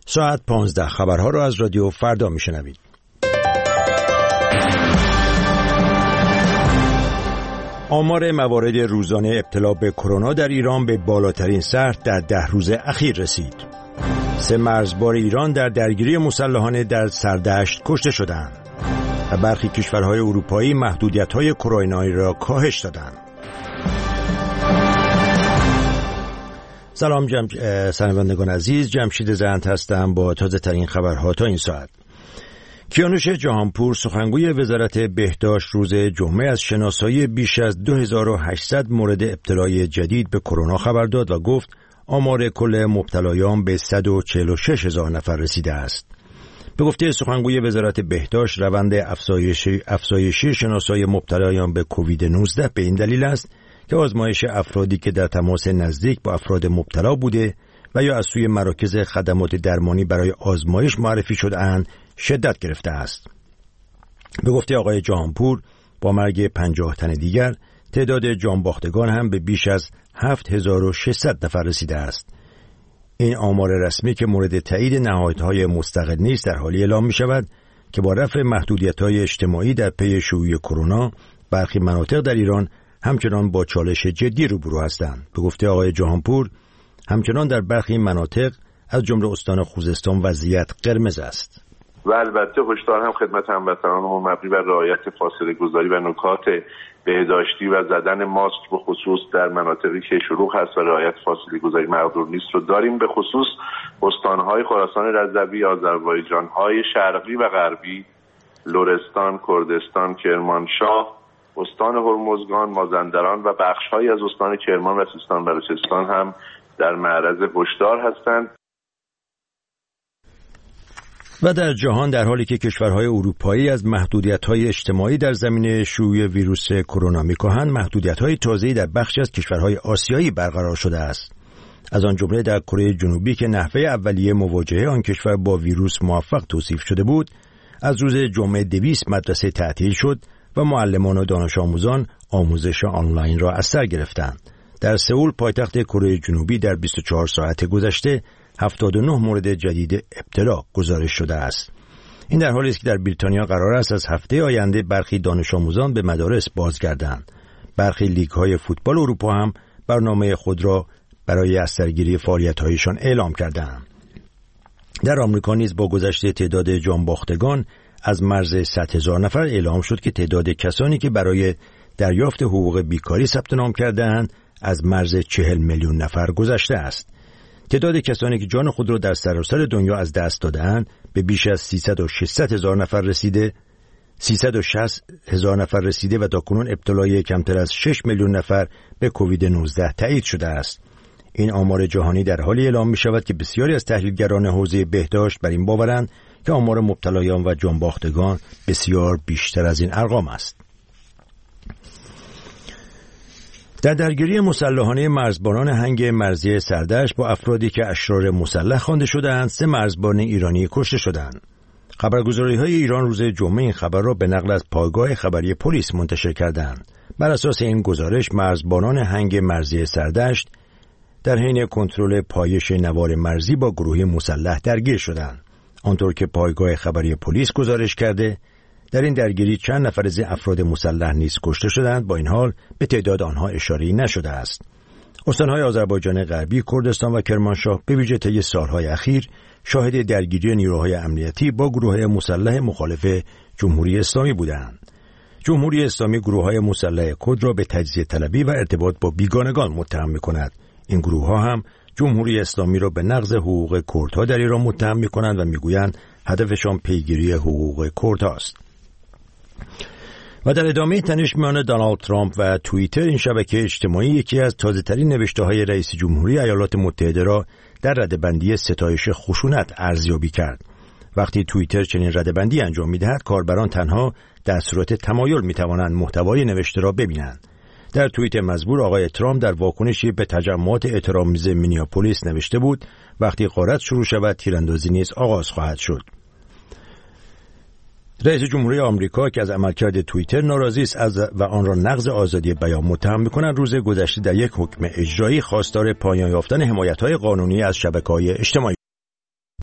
ساعت 15 خبرها را از رادیو فردا میشنوید. آمار موارد روزانه ابتلا به کرونا در ایران به بالاترین سطح در 10 روز اخیر رسید. 3 مرزبار ایران در درگیری مسلحانه در سردشت کشته شدند و برخی کشورهای اروپایی محدودیت‌های کرونایی را کاهش دادند. سلام شنوندگان عزیز، جمشید زند هستم با تازه ترین خبرها تا این ساعت. کیانوش جهانپور سخنگوی وزارت بهداشت روز جمعه از شناسایی بیش از 2800 مورد ابتلای جدید به کرونا خبر داد و گفت آمار کل مبتلایان به 146,000 نفر رسیده است. به گفته سخنگوی وزارت بهداشت روند افزایشی شناسایی مبتلایان به کووید 19 به این دلیل است که آزمایش افرادی که در تماس نزدیک با افراد مبتلا بوده و یا از سوی مراکز خدمات درمانی برای آزمایش معرفی شده‌اند شدت گرفته است. به گفته آقای جهانپور با مرگ 50 تن دیگر تعداد جانباختگان هم به بیش از 7600 نفر رسیده است. این آمار رسمی که مورد تایید نهادهای مستقل نیست در حالی اعلام می شود که با رفع محدودیت‌های اجتماعی در پی شیوع کرونا برخی مناطق در ایران همچنان با چالش جدی روبرو هستند. به گفته آقای جهانپور همچنان در برخی مناطق از جمله استان خوزستان وضعیت قرمز است. و البته هشدار هم خدمت هموطنانمون مبنی بر رعایت فاصله گذاری و نکات بهداشتی و زدن ماسک به خصوص در مناطقی که شلوغ هست و رعایت فاصله گذاری مقدور نیست رو داریم. به خصوص استان‌های خراسان رضوی، آذربایجان‌های شرقی و غربی، لرستان، کردستان، کرمانشاه، استان هرمزگان، مازندران و بخش‌هایی از استان کرمان و سیستان و بلوچستان هم در معرض هشدار هستند. و در جهان در حالی که کشورهای اروپایی از محدودیت‌های اجتماعی در زمینه شیوع ویروس کرونا می‌کاهند، محدودیت‌های تازه‌ای در بخشی از کشورهای آسیایی برقرار شده است. از آن جمله در کره جنوبی که نحوه اولیه مواجهه آن کشور با ویروس موفق توصیف شده بود، از روز جمعه 200 مدرسه تعطیل شد و معلمان و دانش آموزان آموزش آنلاین را از سر گرفتند. در سئول پایتخت کره جنوبی در 24 ساعت گذشته 79 مورد جدید ابتلا گزارش شده است. این در حالی است که در بریتانیا قرار است از هفته آینده برخی دانش آموزان به مدارس بازگردند. برخی لیگ‌های فوتبال اروپا هم برنامه خود را برای از سرگیری فعالیت‌هایشان اعلام کردند. در آمریکا نیز با گذشت تعداد جانباختگان از مرز 100,000 نفر اعلام شد که تعداد کسانی که برای دریافت حقوق بیکاری ثبت نام کرده‌اند از مرز 40 میلیون نفر گذشته است. تعداد کسانی که جان خود را در سراسر دنیا از دست داده‌اند به بیش از 360,000 نفر رسیده و تاکنون ابتلای کمتر از 6 میلیون نفر به کووید 19 تایید شده است. این آمار جهانی در حالی اعلام می شود که بسیاری از تحلیلگران حوزه بهداشت بر این باورند که آمار مبتلایان و جانباختگان بسیار بیشتر از این ارقام است. در درگیری مسلحانه مرزبانان هنگ مرزی سردشت با افرادی که اشرار مسلح خوانده شده‌اند، 3 مرزبان ایرانی کشته شدند. خبرگزاری‌های ایران روز جمعه این خبر را به نقل از پایگاه خبری پلیس منتشر کردند. بر اساس این گزارش مرزبانان هنگ مرزی سردشت در حین کنترل پایش نوار مرزی با گروهی مسلح درگیر شدند. آنطور که پایگاه خبری پلیس گزارش کرده، در این درگیری چند نفر از افراد مسلح نیز کشته شدند. با این حال به تعداد آنها اشاره‌ای نشده است. استان‌های آذربایجان غربی، کردستان و کرمانشاه به ویژه طی سال‌های اخیر شاهد درگیری نیروهای امنیتی با گروه‌های مسلح مخالف جمهوری اسلامی بودند. جمهوری اسلامی گروه‌های مسلح کرد را به تجزیه طلبی و ارتباط با بیگانگان متهم می‌کند. این گروه‌ها هم جمهوری اسلامی را به نقض حقوق کردها در ایران متهم می‌کنند و می‌گویند هدفشان پیگیری حقوق کردهاست. و در ادامه تنش میان دونالد ترامپ و توییتر، این شبکه اجتماعی یکی از تازه‌ترین نوشته‌های رئیس جمهوری ایالات متحده را در رده‌بندی ستایش خشونت ارزیابی کرد. وقتی توییتر چنین رده‌بندی انجام می‌دهد، کاربران تنها در صورت تمایل می‌توانند محتوای نوشته را ببینند. در توییت مزبور آقای ترامپ در واکنشی به تجمعات احترام‌آمیز مینیاپولیس نوشته بود: وقتی غارت شروع شود، تیراندازی نیز آغاز خواهد شد. رئیس جمهوری آمریکا که از عملکرد توییتر ناراضی است و آن را نقض آزادی بیان متهم می‌کند، روز گذشته در یک حکم اجرایی خواستار پایان یافتن حمایت‌های قانونی از شبکه‌های اجتماعی